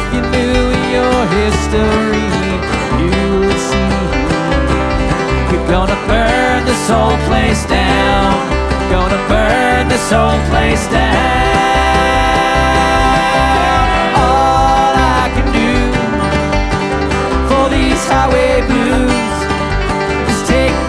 if you knew your history, you would see we're gonna burn this whole place down. Gonna burn this whole place down.